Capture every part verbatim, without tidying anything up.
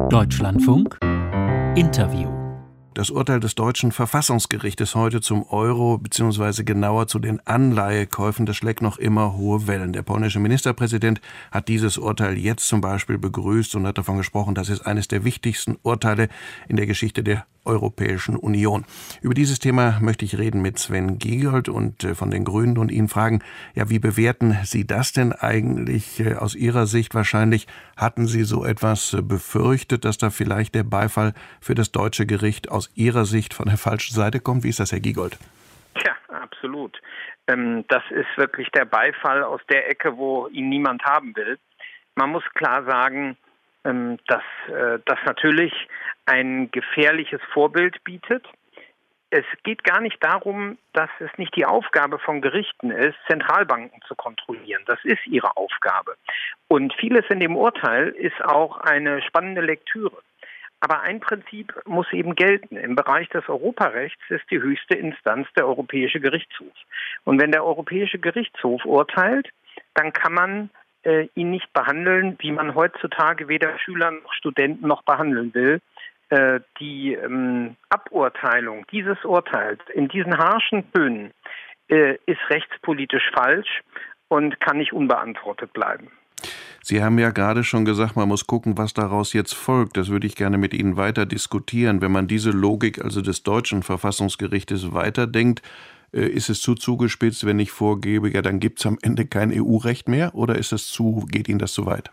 Deutschlandfunk Interview. Das Urteil des deutschen Verfassungsgerichtes heute zum Euro bzw. genauer zu den Anleihekäufen, das schlägt noch immer hohe Wellen. Der polnische Ministerpräsident hat dieses Urteil jetzt zum Beispiel begrüßt und hat davon gesprochen, das ist eines der wichtigsten Urteile in der Geschichte der Europäischen Union. Über dieses Thema möchte ich reden mit Sven Giegold und von den Grünen und ihn fragen, ja, wie bewerten Sie das denn eigentlich aus Ihrer Sicht? Wahrscheinlich hatten Sie so etwas befürchtet, dass da vielleicht der Beifall für das deutsche Gericht aus Ihrer Sicht von der falschen Seite kommt? Wie ist das, Herr Giegold? Ja, absolut. Ähm, das ist wirklich der Beifall aus der Ecke, wo ihn niemand haben will. Man muss klar sagen, ähm, dass äh, das natürlich ein gefährliches Vorbild bietet. Es geht gar nicht darum, dass es nicht die Aufgabe von Gerichten ist, Zentralbanken zu kontrollieren. Das ist ihre Aufgabe. Und vieles in dem Urteil ist auch eine spannende Lektüre. Aber ein Prinzip muss eben gelten. Im Bereich des Europarechts ist die höchste Instanz der Europäische Gerichtshof. Und wenn der Europäische Gerichtshof urteilt, dann kann man äh, ihn nicht behandeln, wie man heutzutage weder Schüler noch Studenten noch behandeln will. Äh, die ähm, Aburteilung dieses Urteils in diesen harschen Tönen äh, ist rechtspolitisch falsch und kann nicht unbeantwortet bleiben. Sie haben ja gerade schon gesagt, man muss gucken, was daraus jetzt folgt. Das würde ich gerne mit Ihnen weiter diskutieren. Wenn man diese Logik also des deutschen Verfassungsgerichtes weiterdenkt, ist es zu zugespitzt, wenn ich vorgebe, ja, dann gibt es am Ende kein E U-Recht mehr, oder ist es zu, geht Ihnen das zu weit?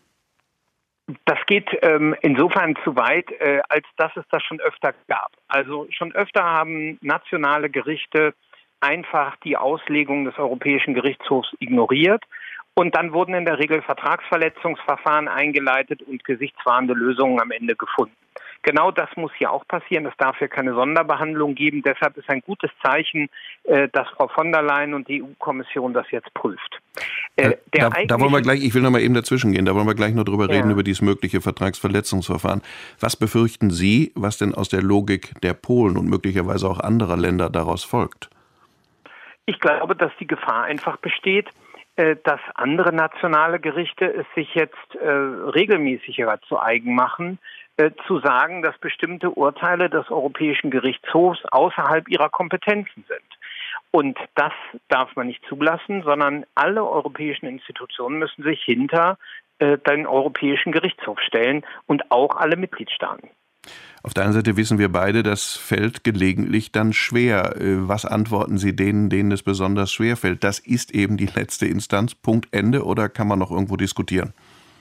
Das geht ähm, insofern zu weit, äh, als dass es das schon öfter gab. Also schon öfter haben nationale Gerichte einfach die Auslegung des Europäischen Gerichtshofs ignoriert. Und dann wurden in der Regel Vertragsverletzungsverfahren eingeleitet und gesichtswahrende Lösungen am Ende gefunden. Genau das muss hier auch passieren. Es darf hier keine Sonderbehandlung geben. Deshalb ist ein gutes Zeichen, dass Frau von der Leyen und die E U-Kommission das jetzt prüft. Äh, da, da wollen wir gleich, ich will noch mal eben dazwischen gehen, da wollen wir gleich noch drüber ja. reden, über dieses mögliche Vertragsverletzungsverfahren. Was befürchten Sie, was denn aus der Logik der Polen und möglicherweise auch anderer Länder daraus folgt? Ich glaube, dass die Gefahr einfach besteht, dass andere nationale Gerichte es sich jetzt äh, regelmäßiger zu eigen machen, äh, zu sagen, dass bestimmte Urteile des Europäischen Gerichtshofs außerhalb ihrer Kompetenzen sind. Und das darf man nicht zulassen, sondern alle europäischen Institutionen müssen sich hinter äh, den Europäischen Gerichtshof stellen und auch alle Mitgliedstaaten. Auf der einen Seite wissen wir beide, das fällt gelegentlich dann schwer. Was antworten Sie denen, denen es besonders schwer fällt? Das ist eben die letzte Instanz, Punkt, Ende, oder kann man noch irgendwo diskutieren?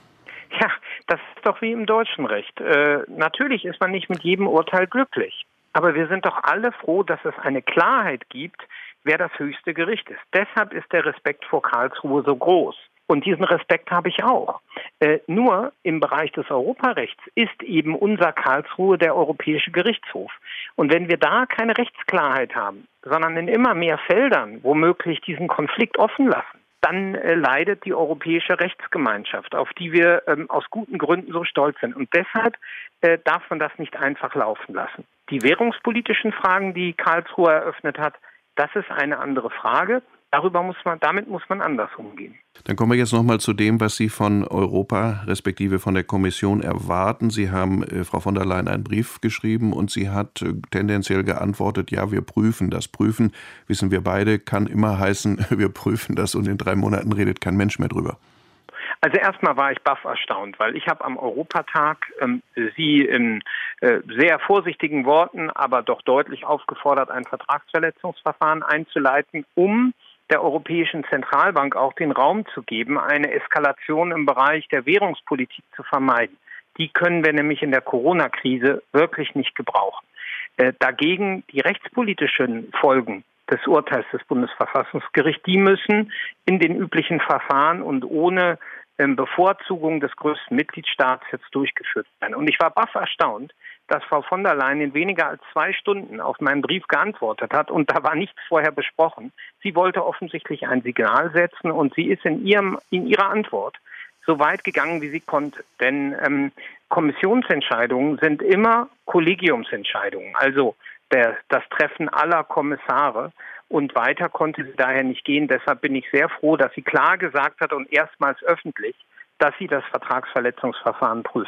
Ja, das ist doch wie im deutschen Recht. Äh, natürlich ist man nicht mit jedem Urteil glücklich. Aber wir sind doch alle froh, dass es eine Klarheit gibt, wer das höchste Gericht ist. Deshalb ist der Respekt vor Karlsruhe so groß. Und diesen Respekt habe ich auch. Äh, nur im Bereich des Europarechts ist eben unser Karlsruhe der Europäische Gerichtshof. Und wenn wir da keine Rechtsklarheit haben, sondern in immer mehr Feldern womöglich diesen Konflikt offen lassen, dann äh, leidet die europäische Rechtsgemeinschaft, auf die wir ähm, aus guten Gründen so stolz sind. Und deshalb äh, darf man das nicht einfach laufen lassen. Die währungspolitischen Fragen, die Karlsruhe eröffnet hat, das ist eine andere Frage. Darüber muss man, damit muss man anders umgehen. Dann kommen wir jetzt noch mal zu dem, was Sie von Europa, respektive von der Kommission erwarten. Sie haben äh, Frau von der Leyen einen Brief geschrieben und sie hat äh, tendenziell geantwortet, ja, wir prüfen das. Prüfen, wissen wir beide, kann immer heißen, wir prüfen das und in drei Monaten redet kein Mensch mehr drüber. Also erstmal war ich baff erstaunt, weil ich habe am Europatag ähm, Sie in äh, sehr vorsichtigen Worten, aber doch deutlich aufgefordert, ein Vertragsverletzungsverfahren einzuleiten, um der Europäischen Zentralbank auch den Raum zu geben, eine Eskalation im Bereich der Währungspolitik zu vermeiden. Die können wir nämlich in der Corona-Krise wirklich nicht gebrauchen. Äh, dagegen die rechtspolitischen Folgen des Urteils des Bundesverfassungsgerichts, die müssen in den üblichen Verfahren und ohne ähm, Bevorzugung des größten Mitgliedstaats jetzt durchgeführt werden. Und ich war baff erstaunt, dass Frau von der Leyen in weniger als zwei Stunden auf meinen Brief geantwortet hat und da war nichts vorher besprochen. Sie wollte offensichtlich ein Signal setzen und sie ist in ihrem in ihrer Antwort so weit gegangen, wie sie konnte. Denn ähm, Kommissionsentscheidungen sind immer Kollegiumsentscheidungen, also der, das Treffen aller Kommissare. Und weiter konnte sie daher nicht gehen. Deshalb bin ich sehr froh, dass sie klar gesagt hat und erstmals öffentlich, dass sie das Vertragsverletzungsverfahren prüfen.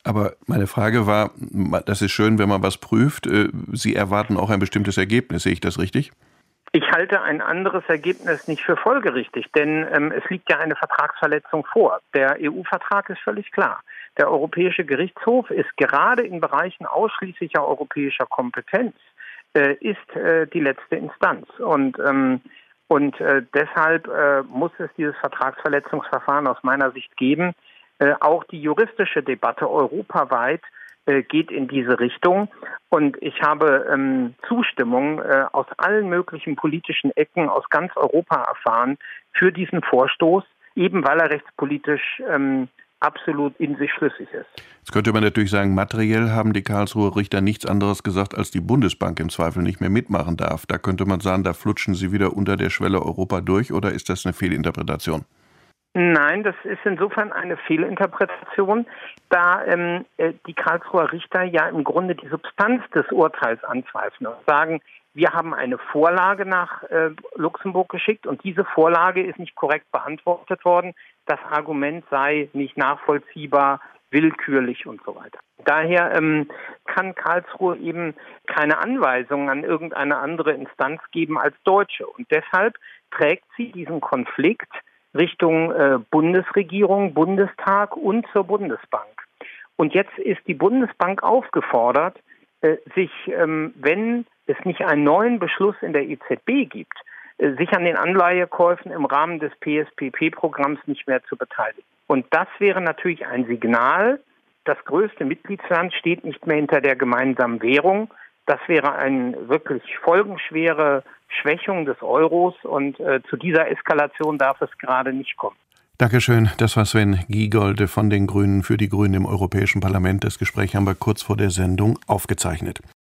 Aber meine Frage war, das ist schön, wenn man was prüft. Sie erwarten auch ein bestimmtes Ergebnis. Sehe ich das richtig? Ich halte ein anderes Ergebnis nicht für folgerichtig, denn ähm, es liegt ja eine Vertragsverletzung vor. Der E U-Vertrag ist völlig klar. Der Europäische Gerichtshof ist gerade in Bereichen ausschließlicher europäischer Kompetenz, äh, ist äh, die letzte Instanz. Und, ähm, und äh, deshalb äh, muss es dieses Vertragsverletzungsverfahren aus meiner Sicht geben. Äh, auch die juristische Debatte europaweit geht in diese Richtung. Und ich habe ähm, Zustimmung äh, aus allen möglichen politischen Ecken aus ganz Europa erfahren für diesen Vorstoß, eben weil er rechtspolitisch ähm, absolut in sich schlüssig ist. Jetzt könnte man natürlich sagen, materiell haben die Karlsruher Richter nichts anderes gesagt, als die Bundesbank im Zweifel nicht mehr mitmachen darf. Da könnte man sagen, da flutschen sie wieder unter der Schwelle Europa durch, oder ist das eine Fehlinterpretation? Nein, das ist insofern eine Fehlinterpretation, da ähm, die Karlsruher Richter ja im Grunde die Substanz des Urteils anzweifeln und sagen, wir haben eine Vorlage nach äh, Luxemburg geschickt und diese Vorlage ist nicht korrekt beantwortet worden. Das Argument sei nicht nachvollziehbar, willkürlich und so weiter. Daher ähm, kann Karlsruhe eben keine Anweisungen an irgendeine andere Instanz geben als Deutsche. Und deshalb trägt sie diesen Konflikt Richtung äh, Bundesregierung, Bundestag und zur Bundesbank. Und jetzt ist die Bundesbank aufgefordert, äh, sich, ähm, wenn es nicht einen neuen Beschluss in der E Z B gibt, äh, sich an den Anleihekäufen im Rahmen des P S P P-Programms nicht mehr zu beteiligen. Und das wäre natürlich ein Signal, das größte Mitgliedsland steht nicht mehr hinter der gemeinsamen Währung. Das wäre eine wirklich folgenschwere Schwächung des Euros und äh, zu dieser Eskalation darf es gerade nicht kommen. Dankeschön. Das war Sven Giegolde von den Grünen für die Grünen im Europäischen Parlament. Das Gespräch haben wir kurz vor der Sendung aufgezeichnet.